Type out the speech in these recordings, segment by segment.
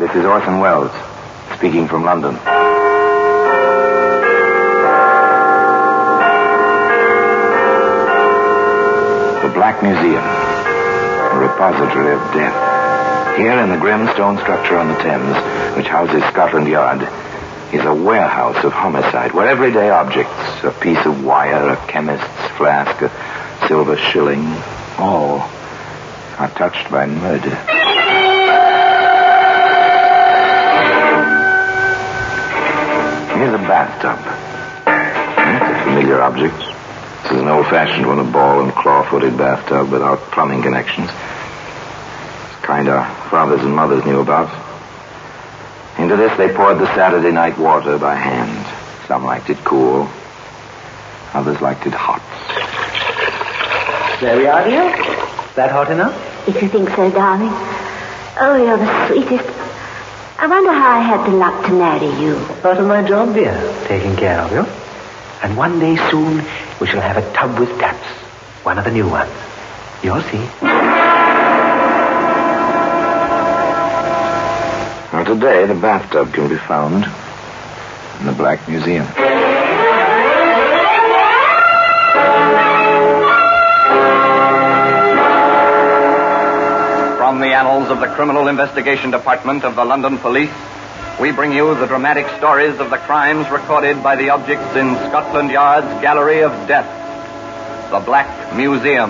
This is Orson Welles, speaking from London. The Black Museum, a repository of death. Here in the grim stone structure on the Thames, which houses Scotland Yard, is a warehouse of homicide, where everyday objects, a piece of wire, a chemist's flask, a silver shilling, all are touched by murder. Here's a bathtub. It's a familiar object. This is an old-fashioned one, a ball and claw-footed bathtub without plumbing connections. It's the kind our fathers and mothers knew about. Into this they poured the Saturday night water by hand. Some liked it cool. Others liked it hot. There we are, dear. That hot enough? If you think so, darling. Oh, you're the sweetest. I wonder how I had the luck to marry you. Part of my job, dear, taking care of you. And one day soon, we shall have a tub with taps. One of the new ones. You'll see. Now, today, the bathtub can be found in the Black Museum. From the annals of the Criminal Investigation Department of the London Police, we bring you the dramatic stories of the crimes recorded by the objects in Scotland Yard's Gallery of Death, the Black Museum.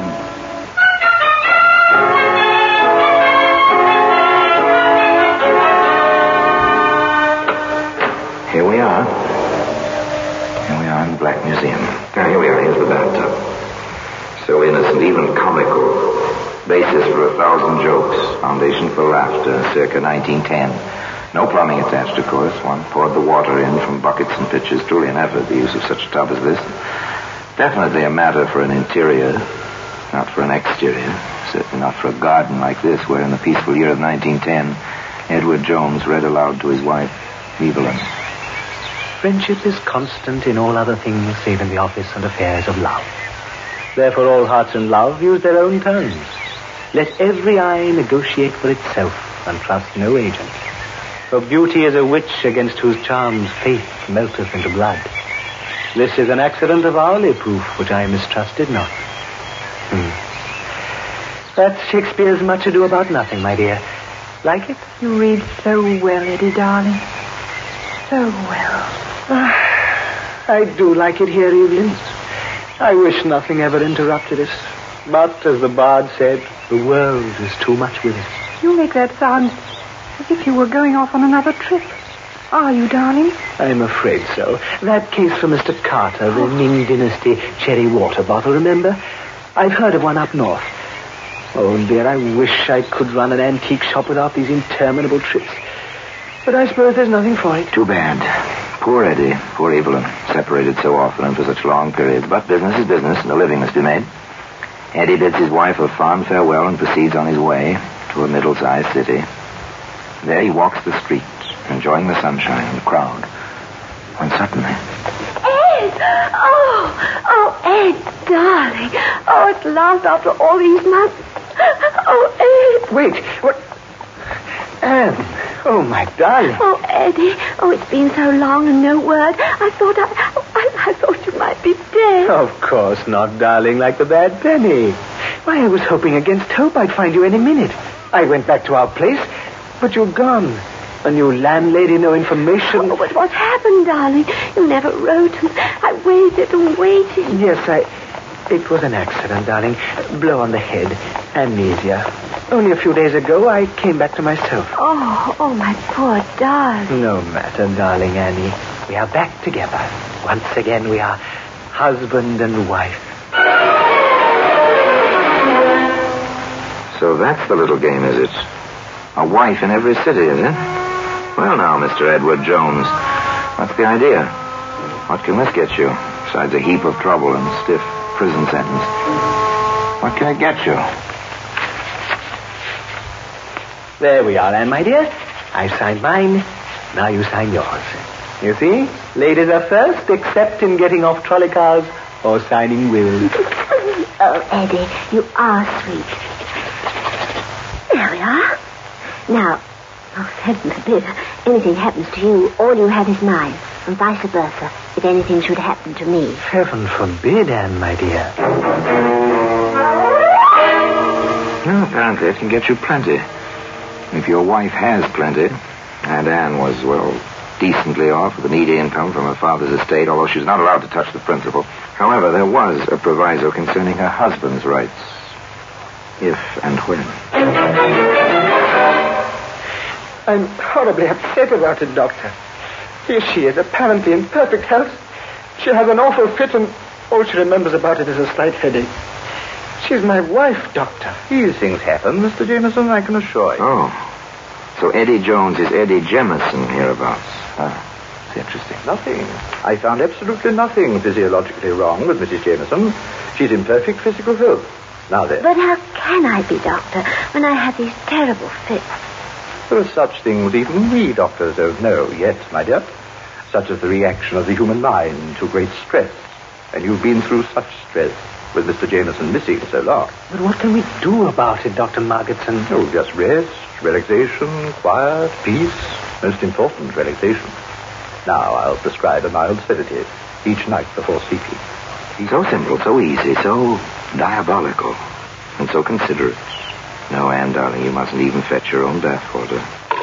Here we are. Here we are in the Black Museum. Now, here we are. Here's the bathtub. So innocent, even comical. Basis for 1,000 jokes. Foundation for laughter, circa 1910. No plumbing attached, of course. One poured the water in from buckets and pitchers. Truly an effort, the use of such a tub as this. Definitely a matter for an interior, not for an exterior. Certainly not for a garden like this, where in the peaceful year of 1910, Edward Jones read aloud to his wife, Evelyn. Friendship is constant in all other things save in the office and affairs of love. Therefore all hearts in love use their own tongues. Let every eye negotiate for itself and trust no agent. For beauty is a witch against whose charms faith melteth into blood. This is an accident of hourly proof which I mistrusted not. That's Shakespeare's Much Ado About Nothing, my dear. Like it? You read so well, Eddie, darling. So well. I do like it here, Evelyn. I wish nothing ever interrupted us. But, as the bard said, the world is too much with us. You make that sound as if you were going off on another trip. Are you, darling? I'm afraid so. That case for Mr. Carter, the Ming Dynasty cherry water bottle, remember? I've heard of one up north. Oh, dear, I wish I could run an antique shop without these interminable trips. But I suppose there's nothing for it. Too bad. Poor Eddie, poor Evelyn, separated so often and for such long periods. But business is business, and a living must be made. Eddie bids his wife a fond farewell and proceeds on his way to a middle-sized city. There he walks the streets, enjoying the sunshine and the crowd, when suddenly... Ed! Oh, Ed, darling. Oh, at last, after all these months. Oh, Ed. Wait, what? Anne, oh, my darling. Oh, Eddie. Oh, it's been so long and no word. I thought you might be dead. Of course not, darling, like the bad penny. Why, I was hoping against hope I'd find you any minute. I went back to our place, but you're gone. A new landlady, no information. Oh, but what happened, darling? You never wrote, and I waited and waited. Yes, it was an accident, darling. Blow on the head. Amnesia. Only a few days ago, I came back to myself. Oh, my poor darling. No matter, darling Annie. We are back together. Once again, we are husband and wife. So that's the little game, is it? A wife in every city, is it? Well, now, Mr. Edward Jones, what's the idea? What can this get you, besides a heap of trouble and stiff prison sentence? What can it get you? There we are, Anne, my dear. I signed mine. Now you sign yours. You see? Ladies are first, except in getting off trolley cars or signing wills. Oh, Eddie, you are sweet. There we are. Now, Oh, heaven forbid anything happens to you. All you have is mine, and vice versa, if anything should happen to me. Heaven forbid, Anne, my dear. No, apparently it can get you plenty. If your wife has plenty, and Anne was, well, decently off with a neat income from her father's estate, although she's not allowed to touch the principal. However, there was a proviso concerning her husband's rights. If and when. I'm horribly upset about it, Doctor. Here she is, apparently in perfect health. She has an awful fit, and all she remembers about it is a slight headache. She's my wife, Doctor. These things happen, Mr. Jameson, I can assure you. Oh. So Eddie Jones is Eddie Jemison hereabouts. It's interesting. Nothing. I found absolutely nothing physiologically wrong with Mrs. Jameson. She's in perfect physical health. Now then. But how can I be, Doctor, when I have these terrible fits? There are such things even we doctors don't know yet, my dear. Such as the reaction of the human mind to great stress. And you've been through such stress with Mr. Jameson missing so long. But what can we do about it, Dr. Margetson? Oh, just rest, relaxation, quiet, peace. Most important, relaxation. Now I'll prescribe a mild sedative each night before sleeping. So simple, so easy, so diabolical, and so considerate. No, Anne, darling, you mustn't even fetch your own bath water.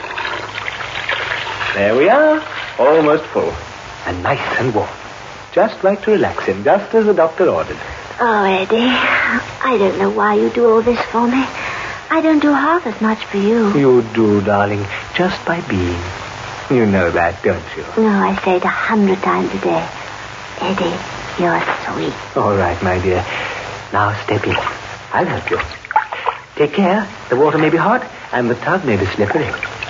There we are, almost full, and nice and warm. Just like to relax him, just as the doctor ordered. Oh, Eddie, I don't know why you do all this for me. I don't do half as much for you. You do, darling, just by being. You know that, don't you? No, I say it 100 times a day. Eddie, you're sweet. All right, my dear. Now step in. I'll help you. Take care. The water may be hot, and the tub may be slippery.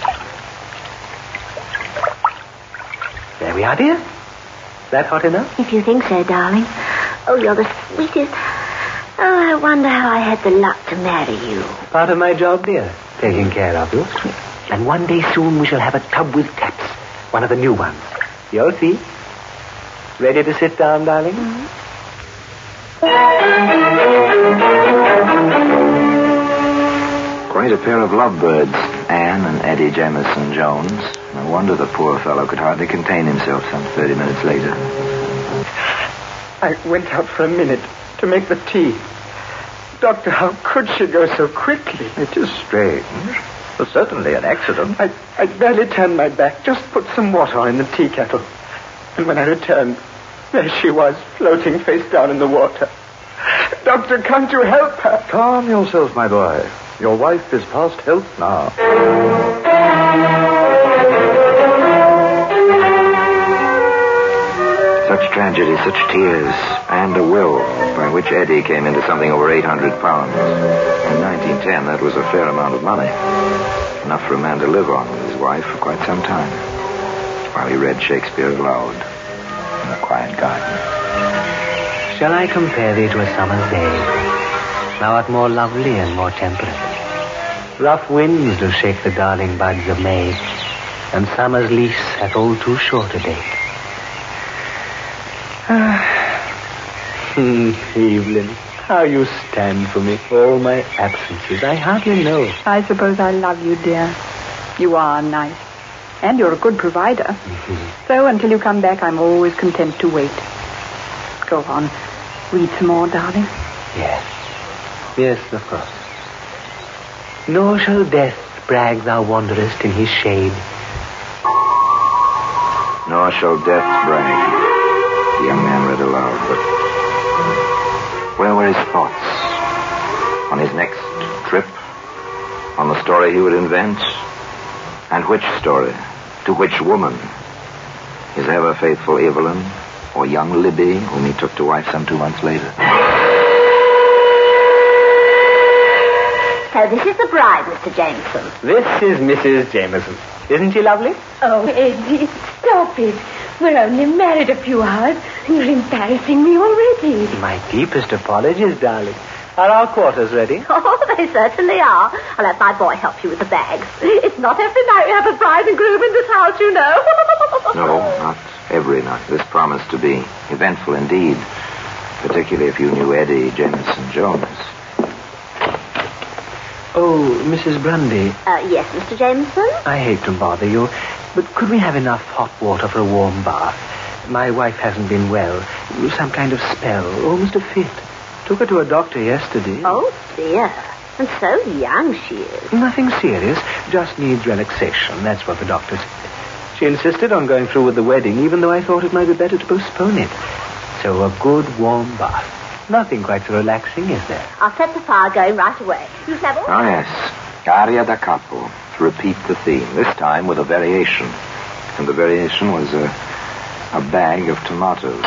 There we are, dear. That hot enough? If you think so, darling. Oh, you're the sweetest. Oh, I wonder how I had the luck to marry you. Part of my job, dear. Taking care of you. And one day soon we shall have a tub with taps. One of the new ones. You'll see. Ready to sit down, darling? Quite a pair of lovebirds, Anne and Eddie Jemison Jones. No wonder the poor fellow could hardly contain himself some 30 minutes later. I went out for a minute to make the tea. Doctor, how could she go so quickly? It is strange. But certainly an accident. I barely turned my back, just put some water on in the tea kettle. And when I returned, there she was, floating face down in the water. Doctor, can't you help her? Calm yourself, my boy. Your wife is past help now. Such tragedy, such tears, and a will by which Eddie came into something over 800 pounds. In 1910, that was a fair amount of money. Enough for a man to live on with his wife for quite some time, while he read Shakespeare aloud in a quiet garden. Shall I compare thee to a summer's day? Thou art more lovely and more temperate. Rough winds do shake the darling buds of May, and summer's lease hath all too short a date. Evelyn, how you stand for me, all my absences. I hardly know. I suppose I love you, dear. You are nice. And you're a good provider. Mm-hmm. So until you come back, I'm always content to wait. Go on. Read some more, darling. Yes. Yes, of course. Nor shall death brag thou wanderest in his shade. Nor shall death brag. The young man read aloud, but where were his thoughts? On his next trip? On the story he would invent? And which story? To which woman? His ever-faithful Evelyn? Or young Libby, whom he took to wife some 2 months later? So this is the bride, Mr. Jameson. This is Mrs. Jameson. Isn't she lovely? Oh, Eddie, stop it. We're only married a few hours, and you're embarrassing me already. My deepest apologies, darling. Are our quarters ready? Oh, they certainly are. I'll let my boy help you with the bags. It's not every night we have a bride and groom in this house, you know. No, not every night. This promised to be eventful indeed, particularly if you knew Eddie Jemison Jones. Oh, Mrs. Grundy. Yes, Mr. Jameson? I hate to bother you, but could we have enough hot water for a warm bath? My wife hasn't been well. Some kind of spell. Almost a fit. Took her to a doctor yesterday. Oh, dear. And so young she is. Nothing serious. Just needs relaxation. That's what the doctor said. She insisted on going through with the wedding, even though I thought it might be better to postpone it. So a good warm bath. Nothing quite so relaxing, is there? I'll set the fire going right away. You have all... Oh, yes. Aria da capo. To repeat the theme. This time with a variation. And the variation was a bag of tomatoes.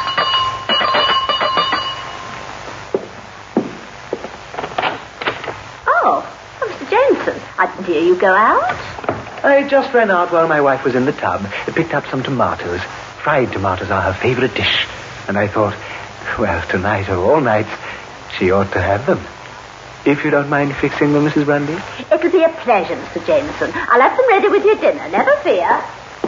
Oh, Mr. Jameson, I didn't hear you go out. I just ran out while my wife was in the tub. Picked up some tomatoes. Fried tomatoes are her favorite dish. And I thought, well, tonight or all nights, she ought to have them. If you don't mind fixing them, Mrs. Grundy. It'll be a pleasure, Mr. Jameson. I'll have them ready with your dinner, never fear.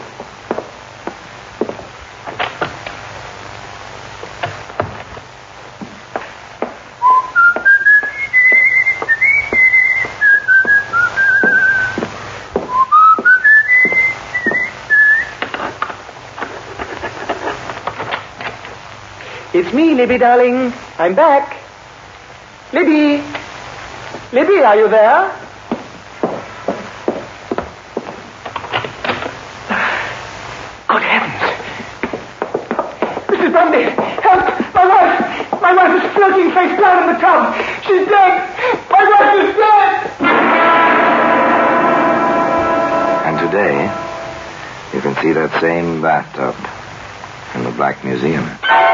It's me, Libby, darling. I'm back. Libby! Libby, are you there? Good heavens. Mrs. Grundy, help! My wife! My wife is floating face down in the tub. She's dead! My wife is dead! And today, you can see that same bathtub in the Black Museum.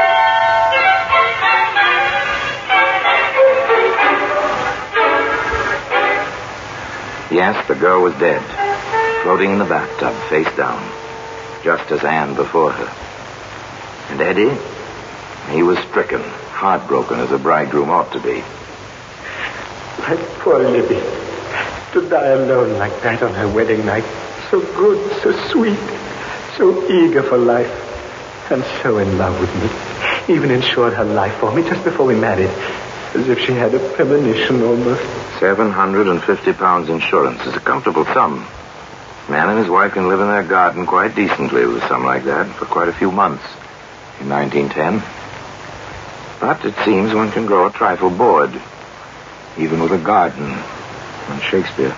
Yes, the girl was dead, floating in the bathtub, face down, just as Anne before her. And Eddie, he was stricken, heartbroken as a bridegroom ought to be. My poor Libby. To die alone like that on her wedding night. So good, so sweet, so eager for life, and so in love with me. Even insured her life for me just before we married, as if she had a premonition almost. £750 insurance is a comfortable sum. Man and his wife can live in their garden quite decently with a sum like that for quite a few months in 1910. But it seems one can grow a trifle bored, even with a garden and Shakespeare.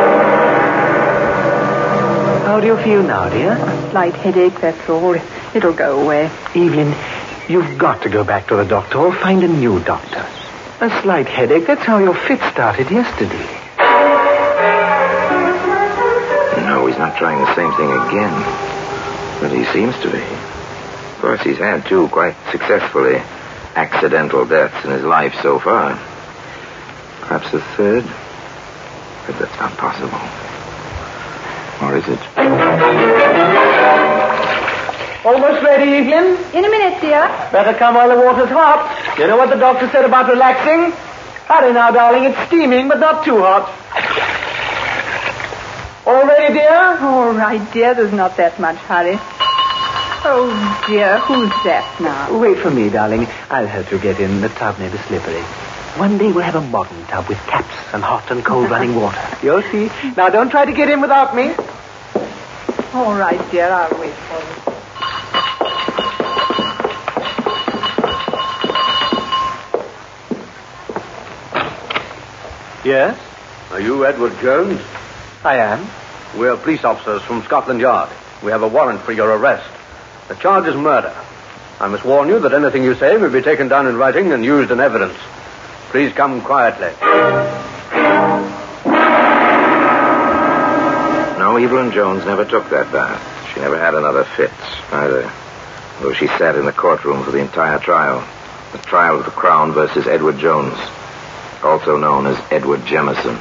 How do you feel now, dear? Slight headache, that's all. It'll go away. Evelyn, you've got to go back to the doctor or find a new doctor. A slight headache, that's how your fit started yesterday. No, he's not trying the same thing again. But he seems to be. Of course, he's had two quite successfully accidental deaths in his life so far. Perhaps a third? But that's not possible. Or is it? Almost ready, Evelyn? In a minute, dear. Better come while the water's hot. You know what the doctor said about relaxing? Hurry now, darling. It's steaming, but not too hot. All ready, dear? All right, dear. There's not that much hurry. Oh, dear. Who's that now? Wait for me, darling. I'll help you get in. The tub may be slippery. One day we'll have a modern tub with taps and hot and cold running water. You'll see. Now, don't try to get in without me. All right, dear. I'll wait for you. Yes? Are you Edward Jones? I am. We're police officers from Scotland Yard. We have a warrant for your arrest. The charge is murder. I must warn you that anything you say will be taken down in writing and used in evidence. Please come quietly. No, Evelyn Jones never took that bath. She never had another fit, either. Though she sat in the courtroom for the entire trial. The trial of the Crown versus Edward Jones, also known as Edward Jemison.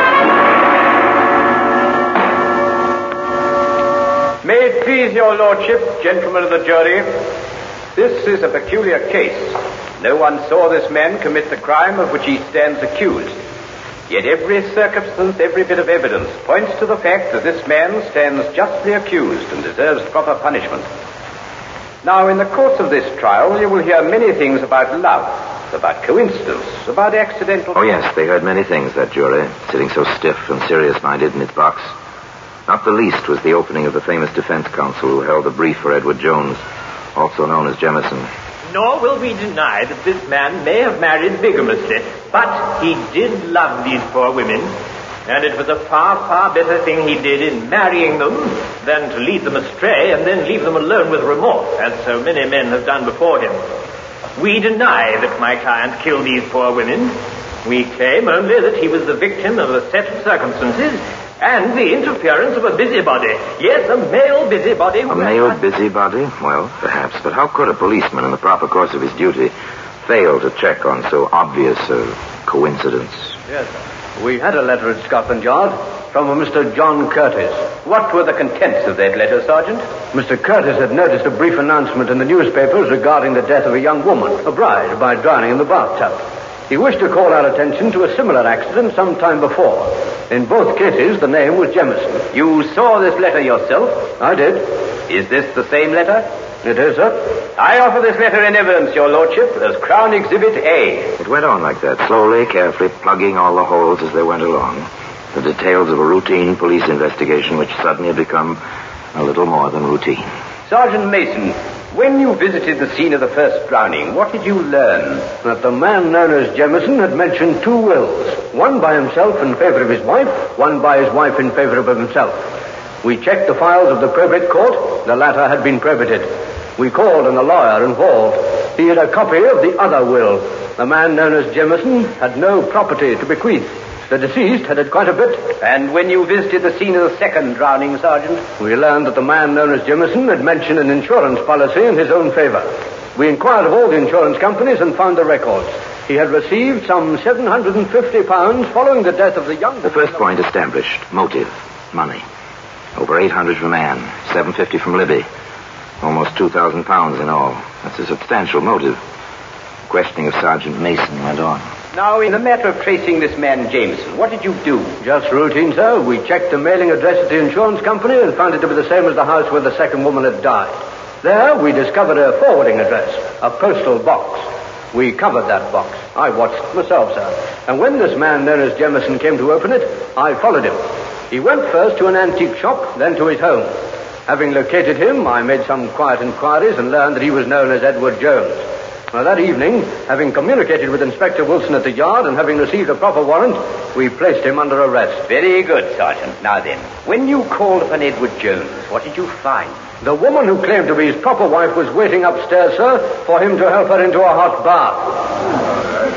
May it please your lordship, gentlemen of the jury, this is a peculiar case. No one saw this man commit the crime of which he stands accused. Yet every circumstance, every bit of evidence points to the fact that this man stands justly accused and deserves proper punishment. Now, in the course of this trial, you will hear many things about love. about coincidence, about accidental... Oh, yes, they heard many things, that jury, sitting so stiff and serious-minded in its box. Not the least was the opening of the famous defense counsel who held the brief for Edward Jones, also known as Jemison. Nor will we deny that this man may have married bigamously, but he did love these poor women, and it was a far, far better thing he did in marrying them than to lead them astray and then leave them alone with remorse, as so many men have done before him. We deny that my client killed these poor women. We claim only that he was the victim of a set of circumstances and the interference of a busybody. Yes, a male busybody. A male busybody? Well, perhaps. But how could a policeman, in the proper course of his duty, fail to check on so obvious a coincidence? Yes, sir. We had a letter at Scotland Yard from a Mr. John Curtis. What were the contents of that letter, Sergeant? Mr. Curtis had noticed a brief announcement in the newspapers regarding the death of a young woman, a bride, by drowning in the bathtub. He wished to call our attention to a similar accident some time before. In both cases, the name was Jemison. You saw this letter yourself? I did. Is this the same letter? It is, sir. I offer this letter in evidence, Your Lordship, as Crown Exhibit A. It went on like that, slowly, carefully, plugging all the holes as they went along. The details of a routine police investigation which suddenly had become a little more than routine. Sergeant Mason, when you visited the scene of the first drowning, what did you learn? That the man known as Jemison had mentioned two wills. One by himself in favor of his wife, one by his wife in favor of himself. We checked the files of the probate court. The latter had been probated. We called on the lawyer involved. He had a copy of the other will. The man known as Jemison had no property to bequeath. The deceased had quite a bit. And when you visited the scene of the second drowning, Sergeant? We learned that the man known as Jemison had mentioned an insurance policy in his own favor. We inquired of all the insurance companies and found the records. He had received some £750 following the death of the young... The first point established. Motive. Money. Over 800 from Anne. 750 from Libby. Almost £2,000 in all. That's a substantial motive. Questioning of Sergeant Mason went on. Now, in the matter of tracing this man Jameson, what did you do? Just routine, sir. We checked the mailing address at the insurance company and found it to be the same as the house where the second woman had died. There, we discovered a forwarding address, a postal box. We covered that box. I watched it myself, sir. And when this man known as Jemison came to open it, I followed him. He went first to an antique shop, then to his home. Having located him, I made some quiet inquiries and learned that he was known as Edward Jones. Now, that evening, having communicated with Inspector Wilson at the yard and having received a proper warrant, we placed him under arrest. Very good, Sergeant. Now then, when you called upon Edward Jones, what did you find? The woman who claimed to be his proper wife was waiting upstairs, sir, for him to help her into a hot bath.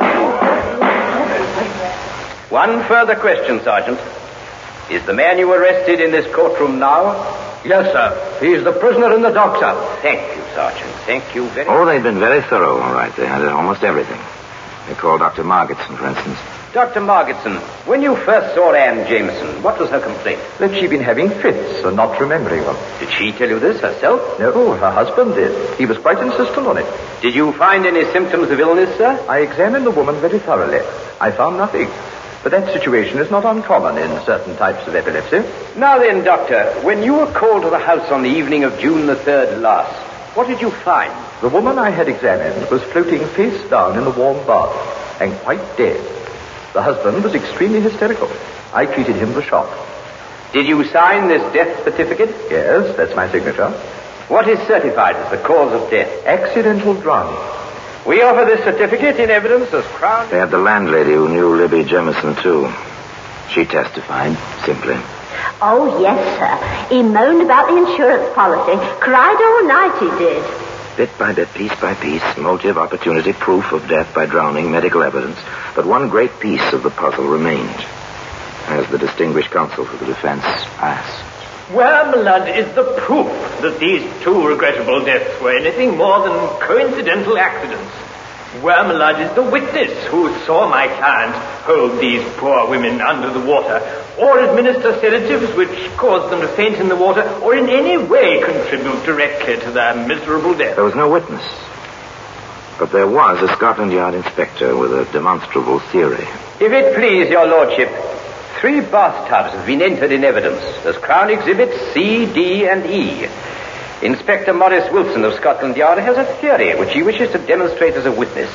One further question, Sergeant. Is the man you arrested in this courtroom now? Yes, sir. He's the prisoner in the dock, sir. Thank you, Sergeant. Thank you very much. Oh, they'd been very thorough, all right. They had almost everything. They called Dr. Margetson, for instance. Dr. Margetson, when you first saw Anne Jameson, what was her complaint? That she'd been having fits and not remembering them. Did she tell you this herself? No, her husband did. He was quite insistent on it. Did you find any symptoms of illness, sir? I examined the woman very thoroughly. I found nothing. But that situation is not uncommon in certain types of epilepsy. Now then, Doctor, when you were called to the house on the evening of June the 3rd last, what did you find? The woman I had examined was floating face down in the warm bath and quite dead. The husband was extremely hysterical. I treated him for shock. Did you sign this death certificate? Yes, that's my signature. What is certified as the cause of death? Accidental drowning. We offer this certificate in evidence as Crown... They had the landlady who knew Libby Jemison, too. She testified, simply. Oh, yes, sir. He moaned about the insurance policy. Cried all night, he did. Bit by bit, piece by piece, motive, opportunity, proof of death by drowning, medical evidence. But one great piece of the puzzle remained, as the distinguished counsel for the defense asked. Wormlud is the proof that these two regrettable deaths were anything more than coincidental accidents. Wormlud is the witness who saw my client hold these poor women under the water, or administer sedatives which caused them to faint in the water, or in any way contribute directly to their miserable death. There was no witness. But there was a Scotland Yard inspector with a demonstrable theory. If it please your lordship, 3 bathtubs have been entered in evidence as Crown Exhibits C, D, and E. Inspector Maurice Wilson of Scotland Yard has a theory which he wishes to demonstrate as a witness.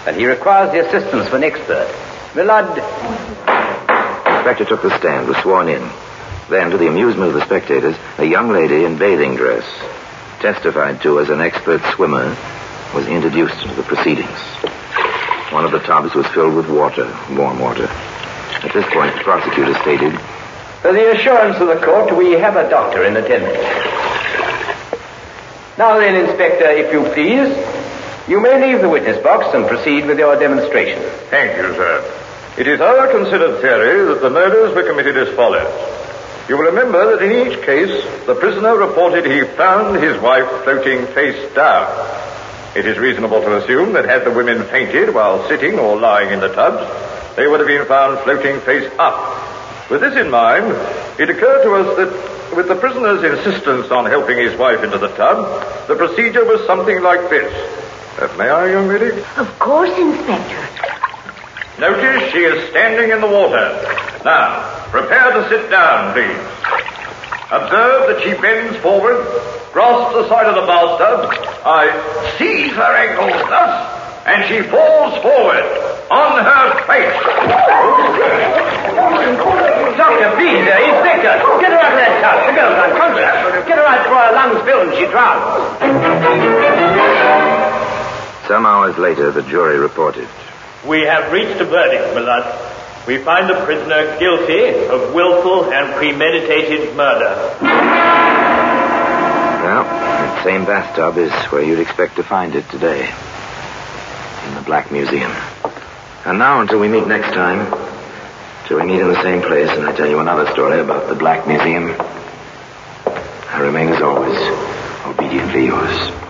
and he requires the assistance of an expert. Millard. The inspector took the stand, was sworn in. Then, to the amusement of the spectators, a young lady in bathing dress, testified to as an expert swimmer, was introduced into the proceedings. One of the tubs was filled with water, warm water. At this point, the prosecutor stated, For the assurance of the court, we have a doctor in attendance. Now then, Inspector, if you please, you may leave the witness box and proceed with your demonstration. Thank you, sir. It is our considered theory that the murders were committed as follows. You will remember that in each case, the prisoner reported he found his wife floating face down. It is reasonable to assume that had the women fainted while sitting or lying in the tubs, they would have been found floating face up. With this in mind, it occurred to us that with the prisoner's insistence on helping his wife into the tub, the procedure was something like this. May I, young lady? Of course, Inspector. Notice she is standing in the water. Now, prepare to sit down, please. Observe that she bends forward, grasps the side of the bathtub. I seize her ankles thus, and she falls forward on her face. Doctor, please, Inspector, get her out of that tub. The girl's unconscious. Get her out before her lungs fill and she drowns. Some hours later, the jury reported. We have reached a verdict, Millard. We find the prisoner guilty of willful and premeditated murder. Well, that same bathtub is where you'd expect to find it today. In the Black Museum. And now, until we meet next time, till we meet in the same place and I tell you another story about the Black Museum, I remain as always, obediently yours.